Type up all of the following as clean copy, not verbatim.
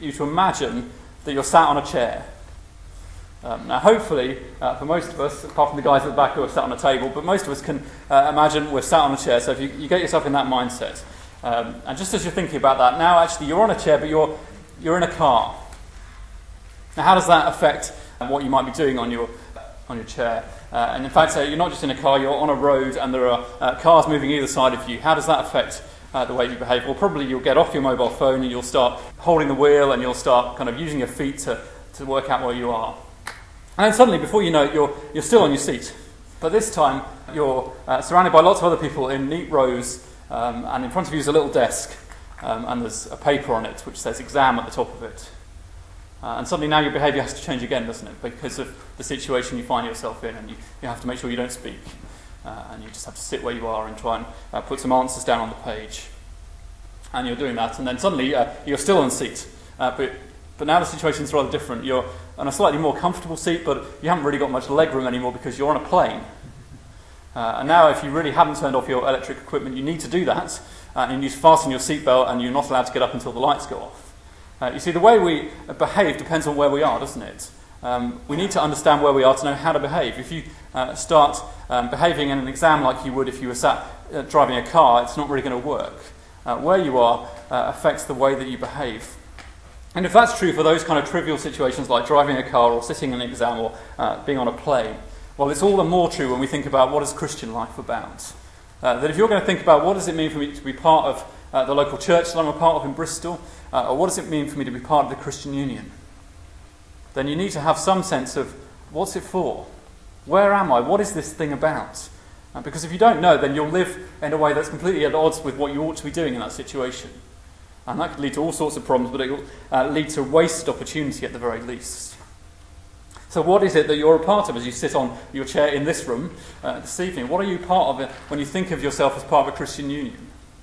you to imagine that you're sat on a chair. Now, hopefully, for most of us, apart from the guys at the back who are sat on a table, but most of us can imagine we're sat on a chair. So if you get yourself in that mindset, and just as you're thinking about that, now actually you're on a chair, but you're in a car. Now, how does that affect what you might be doing on your chair? And in fact, you're not just in a car, you're on a road, and there are cars moving either side of you. How does that affect the way you behave? Well, probably you'll get off your mobile phone and you'll start holding the wheel, and you'll start kind of using your feet to work out where you are. And then suddenly, before you know it, you're still on your seat. But this time, you're surrounded by lots of other people in neat rows, and in front of you is a little desk, and there's a paper on it which says exam at the top of it. And suddenly now your behaviour has to change again, doesn't it? Because of the situation you find yourself in, and you have to make sure you don't speak. And you just have to sit where you are and try and put some answers down on the page. And you're doing that, and then suddenly you're still on seat. But now the situation's rather different. You're on a slightly more comfortable seat, but you haven't really got much leg room anymore because you're on a plane. And now if you really haven't turned off your electric equipment, you need to do that. And you need to fasten your seatbelt, and you're not allowed to get up until the lights go off. You see, the way we behave depends on where we are, doesn't it? We need to understand where we are to know how to behave. If you start behaving in an exam like you would if you were sat driving a car, it's not really going to work. Where you are affects the way that you behave. And if that's true for those kind of trivial situations like driving a car or sitting in an exam or being on a plane, well, it's all the more true when we think about what is Christian life about. That if you're going to think about what does it mean for me to be part of the local church that I'm a part of in Bristol, or what does it mean for me to be part of the Christian Union, then you need to have some sense of what's it for? Where am I? What is this thing about? Because if you don't know, then you'll live in a way that's completely at odds with what you ought to be doing in that situation. And that could lead to all sorts of problems, but it will lead to wasted opportunity at the very least. So what is it that you're a part of as you sit on your chair in this room this evening? What are you part of it when you think of yourself as part of a Christian union?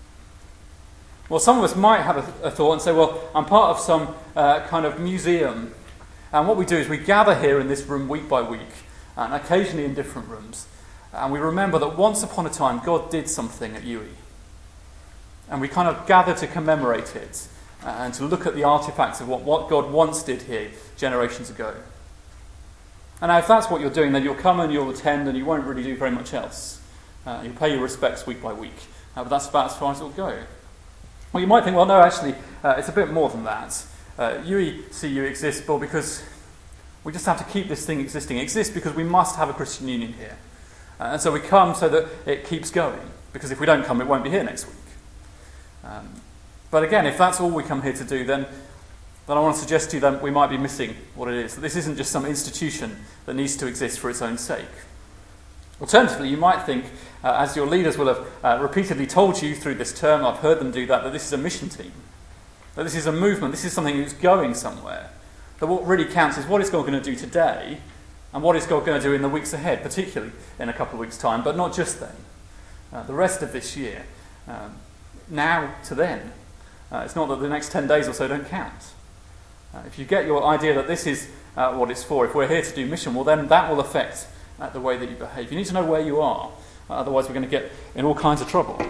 Well, some of us might have a thought and say, well, I'm part of some kind of museum. And what we do is we gather here in this room week by week, and occasionally in different rooms, and we remember that once upon a time God did something at UWE. And we kind of gather to commemorate it and to look at the artifacts of what God once did here generations ago. And now if that's what you're doing, then you'll come and you'll attend and you won't really do very much else. You'll pay your respects week by week. But that's about as far as it'll go. Well, you might think, well, no, actually, it's a bit more than that. UECU exists, well, because we just have to keep this thing existing. It exists because we must have a Christian union here. And so we come so that it keeps going. Because if we don't come, it won't be here next week. But again, if that's all we come here to do, then I want to suggest to you that we might be missing what it is. That this isn't just some institution that needs to exist for its own sake. Alternatively, you might think, as your leaders will have repeatedly told you through this term, I've heard them do that this is a mission team. That this is a movement, this is something that's going somewhere. That what really counts is what is God going to do today, and what is God going to do in the weeks ahead, particularly in a couple of weeks' time, but not just then. The rest of this year. Now to then. It's not that the next 10 days or so don't count. If you get your idea that this is what it's for, if we're here to do mission, well then that will affect the way that you behave. You need to know where you are, otherwise we're going to get in all kinds of trouble.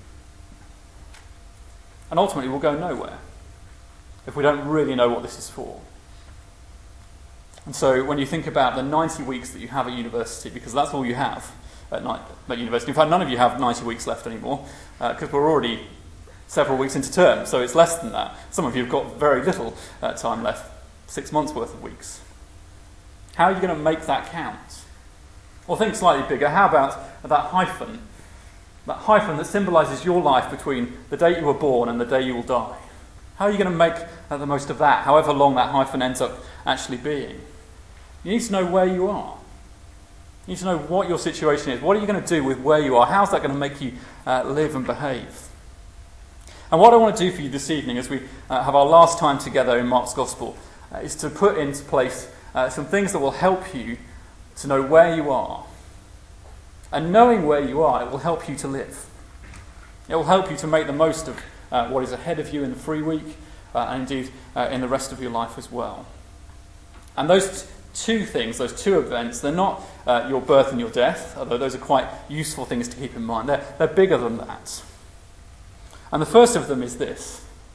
And ultimately we'll go nowhere if we don't really know what this is for. And so when you think about the 90 weeks that you have at university, because that's all you have at university. In fact, none of you have 90 weeks left anymore, because we're already several weeks into term, so it's less than that. Some of you have got very little time left, 6 months worth of weeks. How are you going to make that count? Or think slightly bigger, how about that hyphen that symbolises your life between the day you were born and the day you will die? How are you going to make the most of that, however long that hyphen ends up actually being? You need to know where you are. You need to know what your situation is. What are you going to do with where you are? How's that going to make you live and behave? And what I want to do for you this evening as we have our last time together in Mark's Gospel is to put into place some things that will help you to know where you are. And knowing where you are, it will help you to live. It will help you to make the most of what is ahead of you in the free week and indeed in the rest of your life as well. And those two things, those two events, they're not your birth and your death, although those are quite useful things to keep in mind. They're bigger than that. And the first of them is this.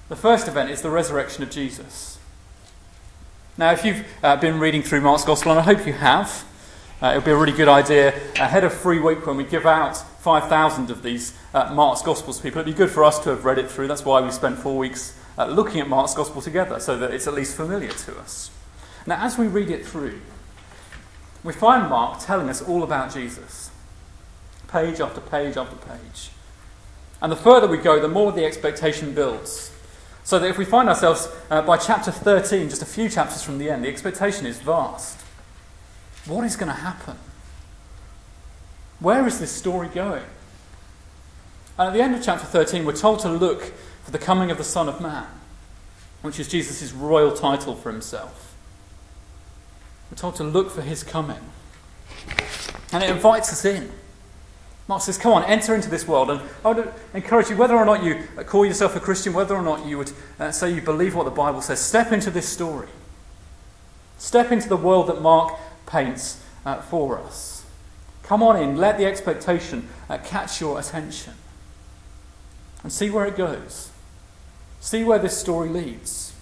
The first event is the resurrection of Jesus. Now, if you've been reading through Mark's Gospel, and I hope you have, it'll be a really good idea ahead of Free Week when we give out 5,000 of these Mark's Gospels to people. It'd be good for us to have read it through. That's why we spent 4 weeks looking at Mark's Gospel together, so that it's at least familiar to us. Now, as we read it through, we find Mark telling us all about Jesus, page after page after page. And the further we go, the more the expectation builds. So that if we find ourselves by chapter 13, just a few chapters from the end, the expectation is vast. What is going to happen? Where is this story going? And at the end of chapter 13, we're told to look for the coming of the Son of Man, which is Jesus' royal title for himself. We're told to look for his coming. And it invites us in. Mark says, come on, enter into this world. And I would encourage you, whether or not you call yourself a Christian, whether or not you would say you believe what the Bible says, step into this story. Step into the world that Mark paints for us. Come on in, let the expectation catch your attention. And see where it goes. See where this story leads.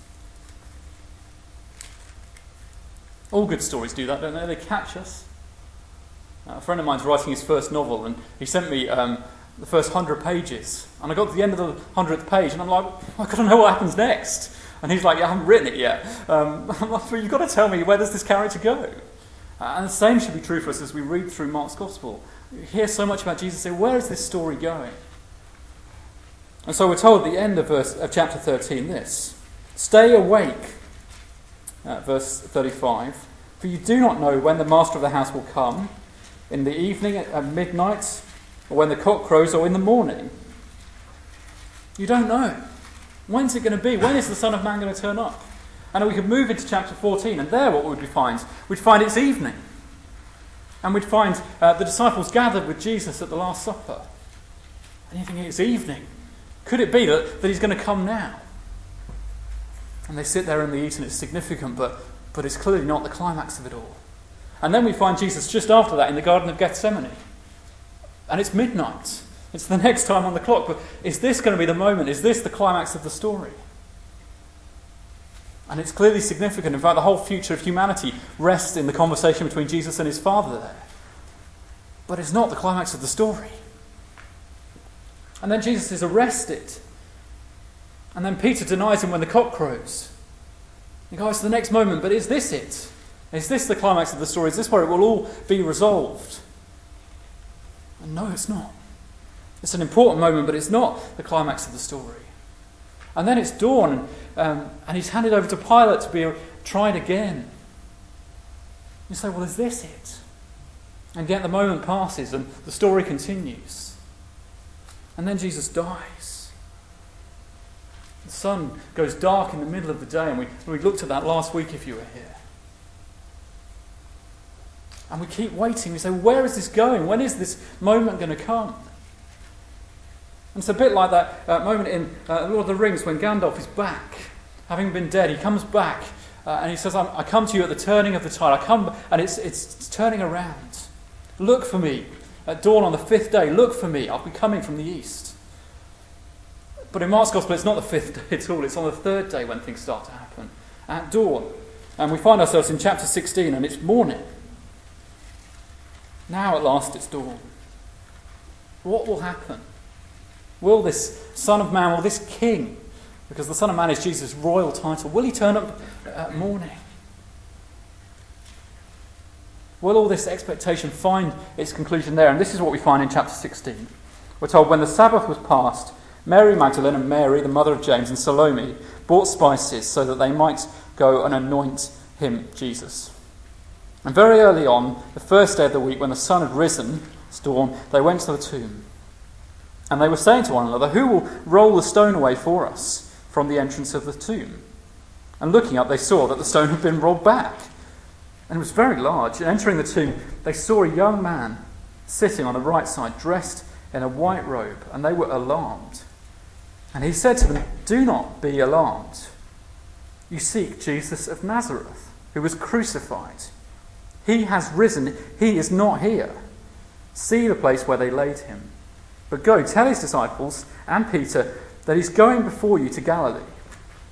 All good stories do that, don't they? They catch us. A friend of mine's writing his first novel, and he sent me the first 100 pages. And I got to the end of the 100th page, and I'm like, I've got to know what happens next. And he's like, I haven't written it yet. I'm like, well, you've got to tell me, where does this character go? And the same should be true for us as we read through Mark's Gospel. We hear so much about Jesus, and say, where is this story going? And so we're told at the end of chapter 13 this. Stay awake, verse 35, for you do not know when the master of the house will come, in the evening at midnight, or when the cock crows, or in the morning. You don't know. When's it going to be? When is the Son of Man going to turn up? And we could move into chapter 14, and there what would we find? We'd find it's evening. And we'd find the disciples gathered with Jesus at the Last Supper. And you think, it's evening. Could it be that he's going to come now? And they sit there and they eat, and it's significant, but it's clearly not the climax of it all. And then we find Jesus just after that in the Garden of Gethsemane. And it's midnight. It's the next time on the clock. But is this going to be the moment? Is this the climax of the story? And it's clearly significant. In fact, the whole future of humanity rests in the conversation between Jesus and his Father there. But it's not the climax of the story. And then Jesus is arrested. And then Peter denies him when the cock crows. You go, it's the next moment, but is this it? Is this the climax of the story? Is this where it will all be resolved? And no, it's not. It's an important moment, but it's not the climax of the story. And then it's dawn, and he's handed over to Pilate to be tried again. You say, well, is this it? And yet the moment passes, and the story continues. And then Jesus dies. The sun goes dark in the middle of the day, and we looked at that last week if you were here. And we keep waiting. We say, where is this going? When is this moment going to come? And it's a bit like that moment in Lord of the Rings when Gandalf is back, having been dead. He comes back and he says, I come to you at the turning of the tide. I come, and it's turning around. Look for me at dawn on the 5th day. Look for me. I'll be coming from the east. But in Mark's Gospel, it's not the 5th day at all. It's on the 3rd day when things start to happen, at dawn. And we find ourselves in chapter 16, and it's morning. Now at last it's dawn. What will happen? Will this Son of Man, will this King, because the Son of Man is Jesus' royal title, will he turn up at morning? Will all this expectation find its conclusion there? And this is what we find in chapter 16. We're told, when the Sabbath was past, Mary Magdalene and Mary, the mother of James, and Salome bought spices so that they might go and anoint him, Jesus. And very early on, the first day of the week, when the sun had risen, it's dawn, they went to the tomb. And they were saying to one another, who will roll the stone away for us from the entrance of the tomb? And looking up, they saw that the stone had been rolled back. And it was very large. And entering the tomb, they saw a young man sitting on the right side, dressed in a white robe, and they were alarmed. And he said to them, do not be alarmed. You seek Jesus of Nazareth, who was crucified. He has risen. He is not here. See the place where they laid him. But go, tell his disciples and Peter that he's going before you to Galilee.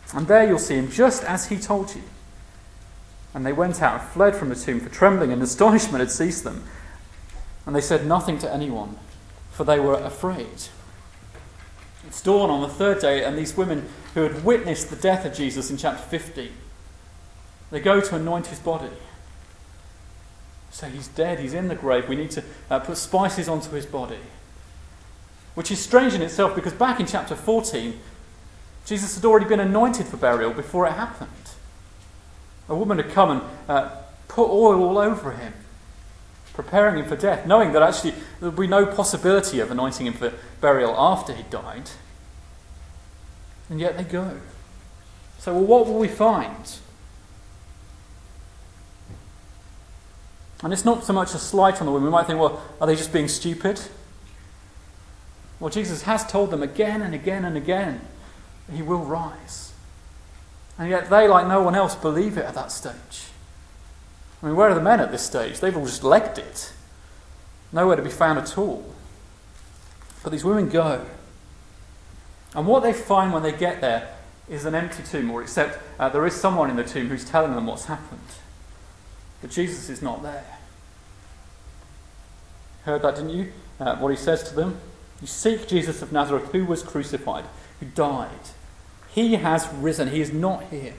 And there you'll see him just as he told you." And they went out and fled from the tomb, for trembling and astonishment had seized them. And they said nothing to anyone, for they were afraid. It's dawn on the third day, and these women who had witnessed the death of Jesus in chapter 50, they go to anoint his body. Say, he's dead, he's in the grave, we need to put spices onto his body. Which is strange in itself, because back in chapter 14, Jesus had already been anointed for burial before it happened. A woman had come and put oil all over him, preparing him for death, knowing that actually there would be no possibility of anointing him for burial after he died. And yet they go. So, well, what will we find? And it's not so much a slight on the women. We might think, well, are they just being stupid? Well, Jesus has told them again and again and again that he will rise. And yet they, like no one else, believe it at that stage. I mean, where are the men at this stage? They've all just legged it. Nowhere to be found at all. But these women go. And what they find when they get there is an empty tomb, or except there is someone in the tomb who's telling them what's happened. But Jesus is not there. Heard that, didn't you? What he says to them? "You seek Jesus of Nazareth, who was crucified, who died. He has risen. He is not here."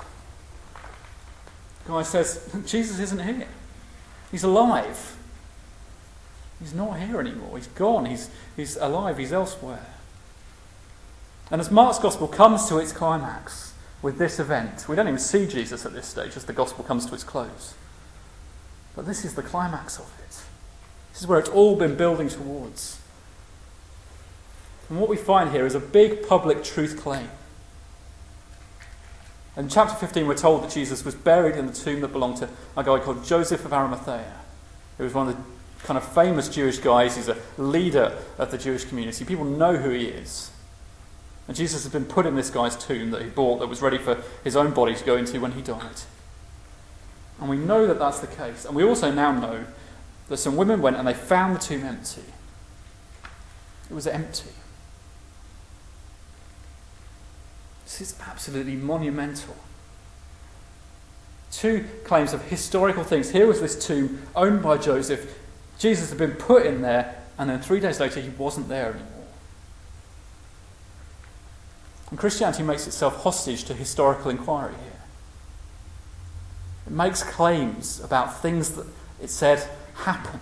The guy says, Jesus isn't here. He's alive. He's not here anymore. He's gone. He's alive. He's elsewhere. And as Mark's gospel comes to its climax with this event, we don't even see Jesus at this stage as the gospel comes to its close. But this is the climax of it. This is where it's all been building towards. And what we find here is a big public truth claim. In chapter 15, we're told that Jesus was buried in the tomb that belonged to a guy called Joseph of Arimathea. He was one of the kind of famous Jewish guys. He's a leader of the Jewish community. People know who he is. And Jesus has been put in this guy's tomb that he bought, that was ready for his own body to go into when he died. And we know that that's the case. And we also now know that some women went and they found the tomb empty. It was empty. This is absolutely monumental. Two claims of historical things. Here was this tomb owned by Joseph. Jesus had been put in there, and then 3 days later he wasn't there anymore. And Christianity makes itself hostage to historical inquiry here. It makes claims about things that it said happened.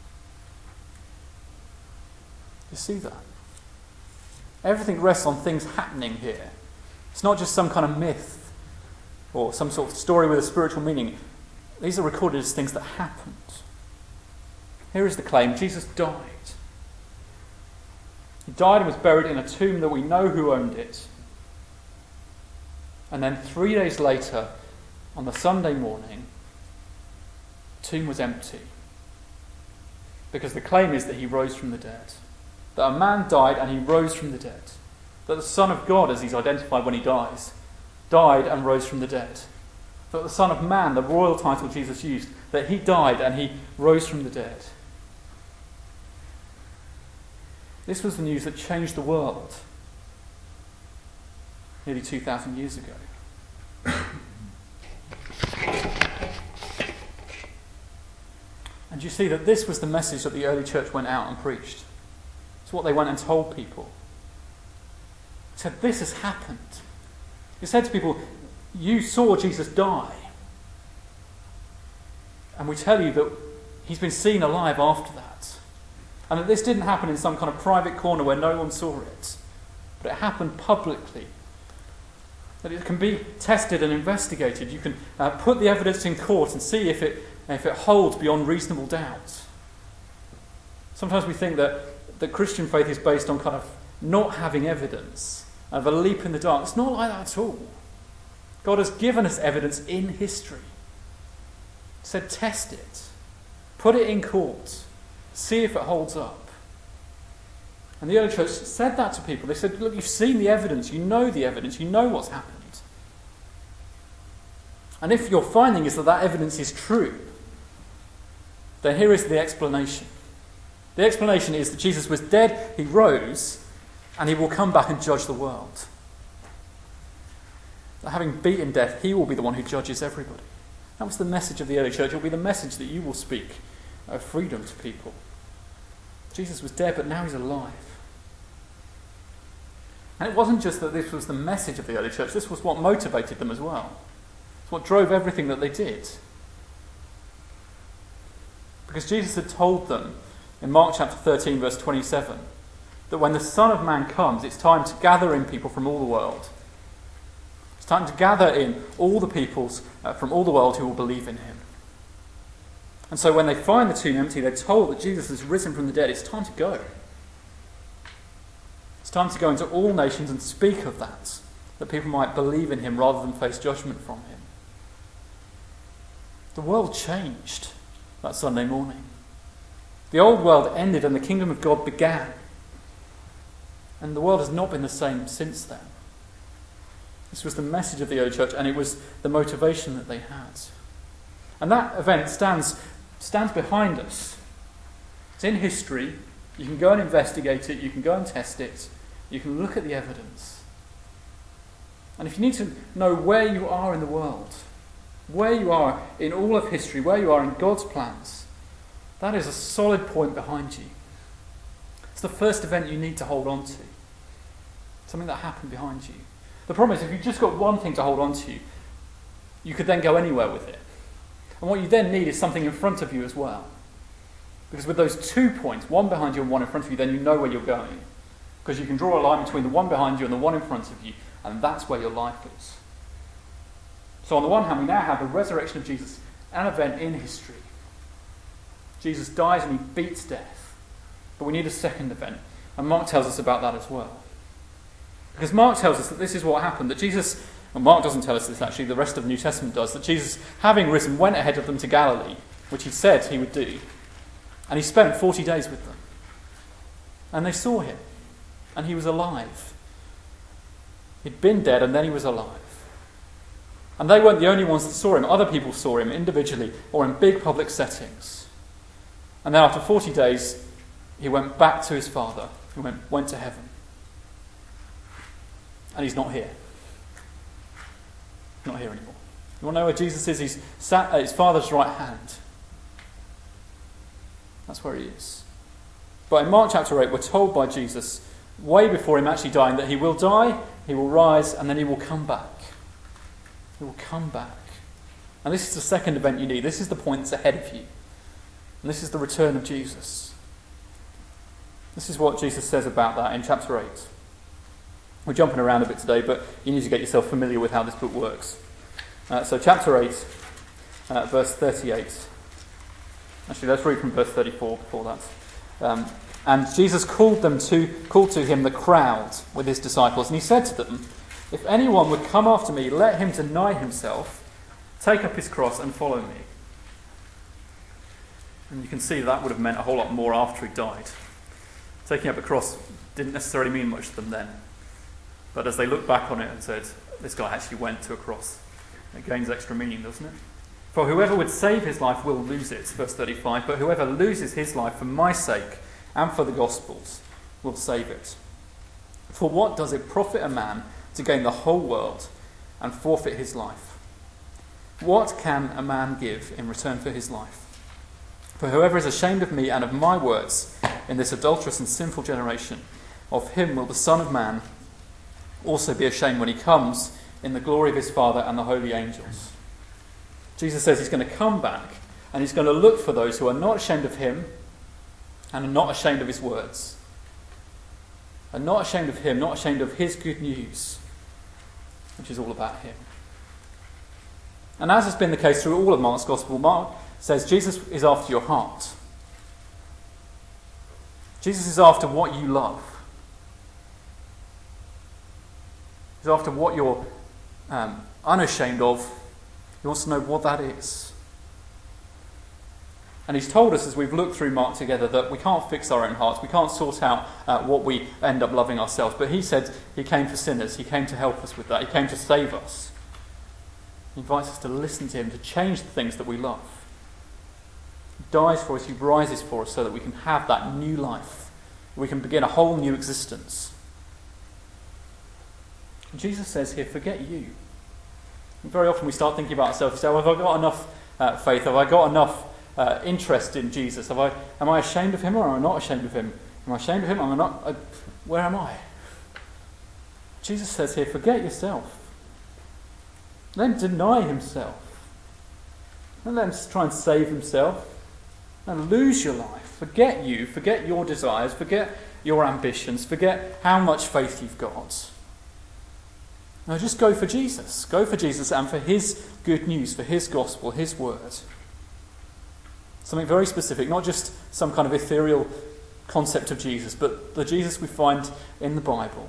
You see that? Everything rests on things happening here. It's not just some kind of myth or some sort of story with a spiritual meaning. These are recorded as things that happened. Here is the claim: Jesus died. He died and was buried in a tomb that we know who owned it. And then 3 days later, on the Sunday morning, the tomb was empty. Because the claim is that he rose from the dead. That a man died and he rose from the dead. That the Son of God, as he's identified when he dies, died and rose from the dead. That the Son of Man, the royal title Jesus used, that he died and he rose from the dead. This was the news that changed the world nearly 2,000 years ago. And you see that this was the message that the early church went out and preached. It's what they went and told people. It said, this has happened. It said to people, you saw Jesus die. And we tell you that he's been seen alive after that. And that this didn't happen in some kind of private corner where no one saw it. But it happened publicly. That it can be tested and investigated. You can put the evidence in court and see if it holds beyond reasonable doubt. Sometimes we think that the Christian faith is based on kind of not having evidence, of a leap in the dark. It's not like that at all. God has given us evidence in history. He said, test it. Put it in court. See if it holds up. And the early church said that to people. They said, look, you've seen the evidence. You know the evidence. You know what's happened. And if your finding is that that evidence is true, then here is the explanation. The explanation is that Jesus was dead, he rose, and he will come back and judge the world. That having beaten death, he will be the one who judges everybody. That was the message of the early church. It will be the message that you will speak of freedom to people. Jesus was dead, but now he's alive. And it wasn't just that this was the message of the early church, this was what motivated them as well. It's what drove everything that they did. Because Jesus had told them in Mark chapter 13, verse 27, that when the Son of Man comes, it's time to gather in people from all the world. It's time to gather in all the peoples from all the world who will believe in him. And so when they find the tomb empty, they're told that Jesus has risen from the dead. It's time to go. It's time to go into all nations and speak of that people might believe in him rather than face judgment from him. The world changed that Sunday morning. The old world ended and the kingdom of God began. And the world has not been the same since then. This was the message of the early church, and it was the motivation that they had. And that event stands behind us. It's in history. You can go and investigate it. You can go and test it. You can look at the evidence. And if you need to know where you are in the world, where you are in all of history, where you are in God's plans, that is a solid point behind you. It's the first event you need to hold on to. Something that happened behind you. The problem is, if you've just got one thing to hold on to, you could then go anywhere with it. And what you then need is something in front of you as well. Because with those 2 points, one behind you and one in front of you, then you know where you're going. Because you can draw a line between the one behind you and the one in front of you, and that's where your life is. So on the one hand, we now have the resurrection of Jesus, an event in history. Jesus dies and he beats death. But we need a second event. And Mark tells us about that as well. Because Mark tells us that this is what happened, that Jesus, well, Mark doesn't tell us this actually, the rest of the New Testament does, that Jesus, having risen, went ahead of them to Galilee, which he said he would do. And he spent 40 days with them. And they saw him. And he was alive. He'd been dead and then he was alive. And they weren't the only ones that saw him. Other people saw him individually or in big public settings. And then after 40 days, he went back to his Father. He went to heaven. And he's not here. Not here anymore. You want to know where Jesus is? He's sat at his Father's right hand. That's where he is. But in Mark chapter 8, we're told by Jesus, way before him actually dying, that he will die, he will rise, and then he will come back. He will come back. And this is the second event you need. This is the point that's ahead of you. And this is the return of Jesus. This is what Jesus says about that in chapter 8. We're jumping around a bit today, but you need to get yourself familiar with how this book works. So chapter 8, verse 38. Actually, let's read from verse 34 before that. And Jesus called to him the crowd with his disciples, and he said to them, "If anyone would come after me, let him deny himself, take up his cross and follow me." And you can see that would have meant a whole lot more after he died. Taking up a cross didn't necessarily mean much to them then. But as they look back on it and said, this guy actually went to a cross, it gains extra meaning, doesn't it? For whoever would save his life will lose it, verse 35, but whoever loses his life for my sake and for the gospel's will save it. For what does it profit a man to gain the whole world and forfeit his life? What can a man give in return for his life? For whoever is ashamed of me and of my words in this adulterous and sinful generation, of him will the Son of Man also be ashamed when he comes in the glory of his Father and the holy angels. Jesus says he's going to come back and he's going to look for those who are not ashamed of him and are not ashamed of his words. Are not ashamed of him, not ashamed of his good news, which is all about him. And as has been the case through all of Mark's Gospel, Mark says Jesus is after your heart. Jesus is after what you love. He's after what you're unashamed of. He wants to know what that is. And he's told us as we've looked through Mark together that we can't fix our own hearts. We can't sort out what we end up loving ourselves. But he said he came for sinners. He came to help us with that. He came to save us. He invites us to listen to him, to change the things that we love. He dies for us. He rises for us so that we can have that new life. We can begin a whole new existence. And Jesus says here, forget you. And very often we start thinking about ourselves and say, well, have I got enough faith? Have I got enough interest in Jesus? Am I ashamed of him or am I not ashamed of him? Am I ashamed of him? Am I not? Where am I? Jesus says here, forget yourself. Let him deny himself. Don't let him try and save himself. And lose your life. Forget you. Forget your desires. Forget your ambitions. Forget how much faith you've got. No, just go for Jesus. Go for Jesus and for his good news, for his gospel, his word. Something very specific, not just some kind of ethereal concept of Jesus, but the Jesus we find in the Bible.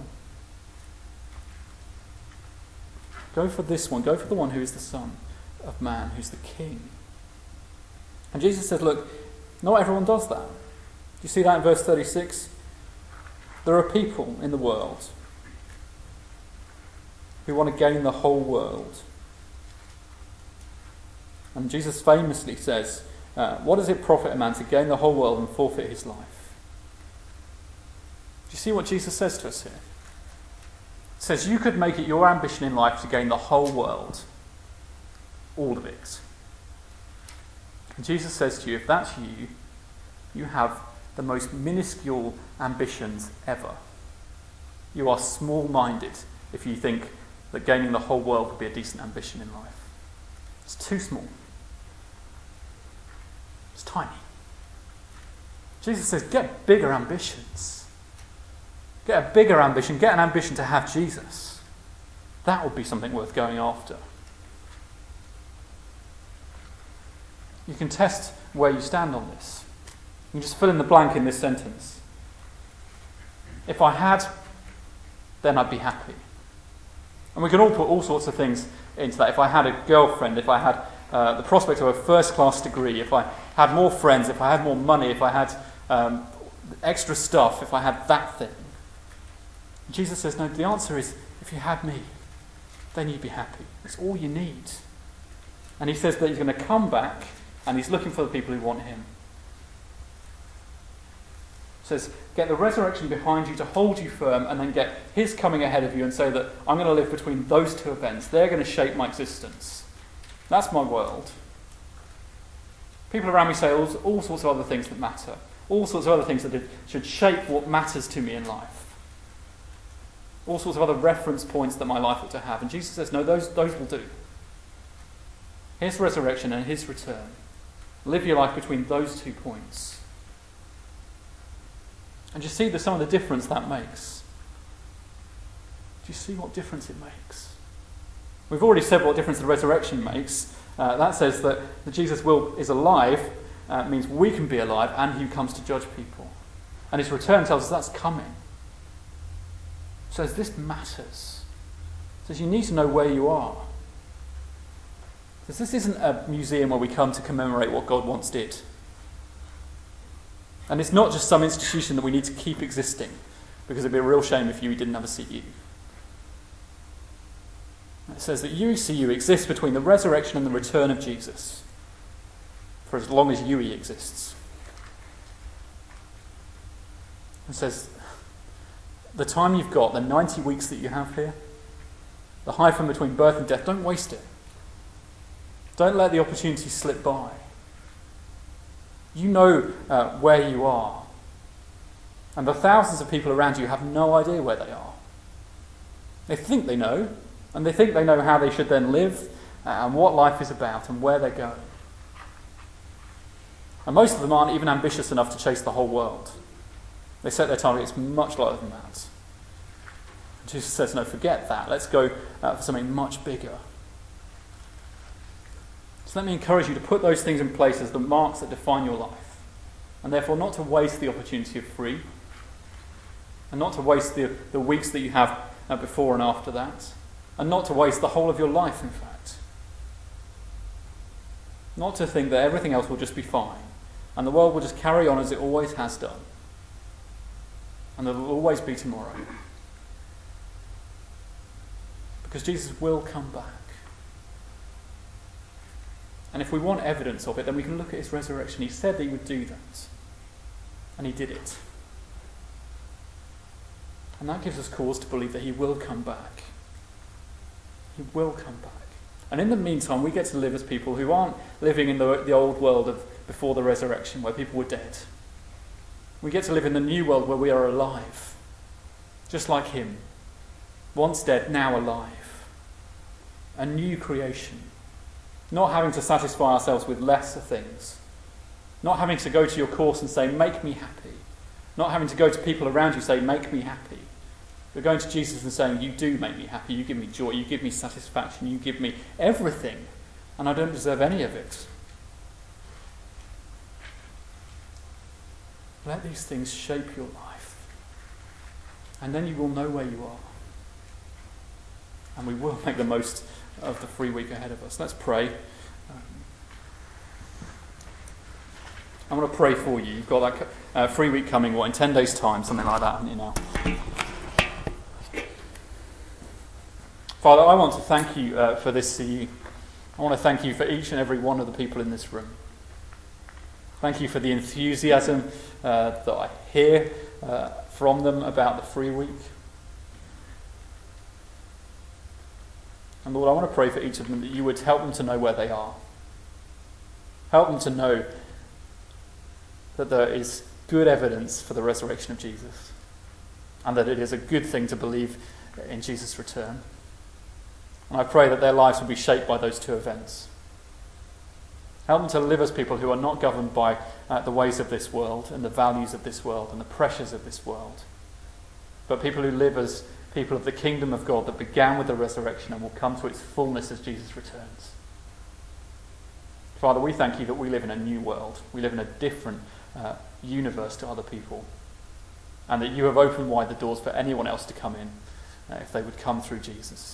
Go for this one. Go for the one who is the Son of Man, who's the King. And Jesus says, look, not everyone does that. Do you see that in verse 36? There are people in the world who want to gain the whole world. And Jesus famously says, what does it profit a man to gain the whole world and forfeit his life? Do you see what Jesus says to us here? He says you could make it your ambition in life to gain the whole world. All of it. And Jesus says to you, if that's you, you have the most minuscule ambitions ever. You are small-minded if you think that gaining the whole world would be a decent ambition in life. It's too small. It's tiny. Jesus says, get bigger ambitions. Get a bigger ambition. Get an ambition to have Jesus. That would be something worth going after. You can test where you stand on this. You can just fill in the blank in this sentence. If I had, then I'd be happy. And we can all put all sorts of things into that. If I had a girlfriend, if I had the prospect of a first-class degree, if I had more friends, if I had more money, if I had extra stuff, if I had that thing. Jesus says, no, the answer is, if you had me, then you'd be happy. It's all you need. And he says that he's going to come back and he's looking for the people who want him. He says, get the resurrection behind you to hold you firm and then get his coming ahead of you and say that I'm going to live between those two events. They're going to shape my existence. That's my world. People around me say all sorts of other things that matter. All sorts of other things that should shape what matters to me in life. All sorts of other reference points that my life ought to have. And Jesus says, no, those will do. His resurrection and his return. Live your life between those 2 points. And you see some of the difference that makes. Do you see what difference it makes? We've already said what difference the resurrection makes. That says that Jesus is alive, means we can be alive, and he comes to judge people. And his return tells us that's coming. Says this matters. Says you need to know where you are. Says this isn't a museum where we come to commemorate what God once did. And it's not just some institution that we need to keep existing, because it'd be a real shame if you didn't have a CU. It says that UECU exists between the resurrection and the return of Jesus, for as long as UE exists. It says the time you've got, the 90 weeks that you have here, the hyphen between birth and death, don't waste it. Don't let the opportunity slip by. You know where you are. And the thousands of people around you have no idea where they are. They think they know, and they think they know how they should then live, and what life is about, and where they're going. And most of them aren't even ambitious enough to chase the whole world. They set their targets much lower than that. Jesus says, no, forget that. Let's go for something much bigger. So let me encourage you to put those things in place as the marks that define your life. And therefore not to waste the opportunity of free. And not to waste the weeks that you have before and after that. And not to waste the whole of your life, in fact. Not to think that everything else will just be fine. And the world will just carry on as it always has done. And there will always be tomorrow. Because Jesus will come back. And if we want evidence of it, then we can look at his resurrection. He said that he would do that. And he did it. And that gives us cause to believe that he will come back. He will come back. And in the meantime, we get to live as people who aren't living in the old world of before the resurrection, where people were dead. We get to live in the new world where we are alive, just like him. Once dead, now alive. A new creation. Not having to satisfy ourselves with lesser things. Not having to go to your course and say, make me happy. Not having to go to people around you and say, make me happy. But going to Jesus and saying, you do make me happy, you give me joy, you give me satisfaction, you give me everything, and I don't deserve any of it. Let these things shape your life, and then you will know where you are. And we will make the most of the free week ahead of us. Let's pray. I'm going to pray for you. You've got that free week coming, in 10 days' time, something like that, haven't you now? Father, I want to thank you for this CE. I want to thank you for each and every one of the people in this room. Thank you for the enthusiasm that I hear from them about the free week. And Lord, I want to pray for each of them that you would help them to know where they are. Help them to know that there is good evidence for the resurrection of Jesus, and that it is a good thing to believe in Jesus' return. And I pray that their lives will be shaped by those two events. Help them to live as people who are not governed by the ways of this world and the values of this world and the pressures of this world, but people who live as people of the kingdom of God that began with the resurrection and will come to its fullness as Jesus returns. Father, we thank you that we live in a new world. We live in a different universe to other people, and that you have opened wide the doors for anyone else to come in if they would come through Jesus.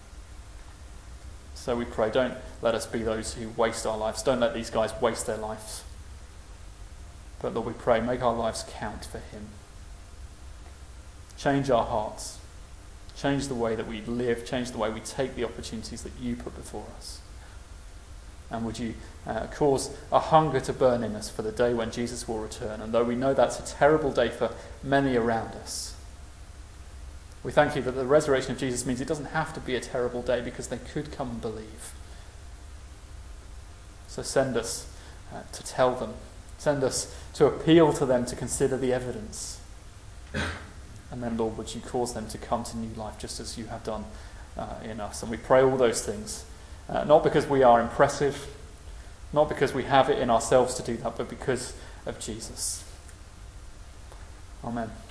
So we pray, don't let us be those who waste our lives. Don't let these guys waste their lives. But Lord, we pray, make our lives count for him. Change our hearts. Change the way that we live. Change the way we take the opportunities that you put before us. And would you cause a hunger to burn in us for the day when Jesus will return. And though we know that's a terrible day for many around us, we thank you that the resurrection of Jesus means it doesn't have to be a terrible day, because they could come and believe. So send us to tell them. Send us to appeal to them to consider the evidence. And then, Lord, would you cause them to come to new life just as you have done in us. And we pray all those things, not because we are impressive, not because we have it in ourselves to do that, but because of Jesus. Amen.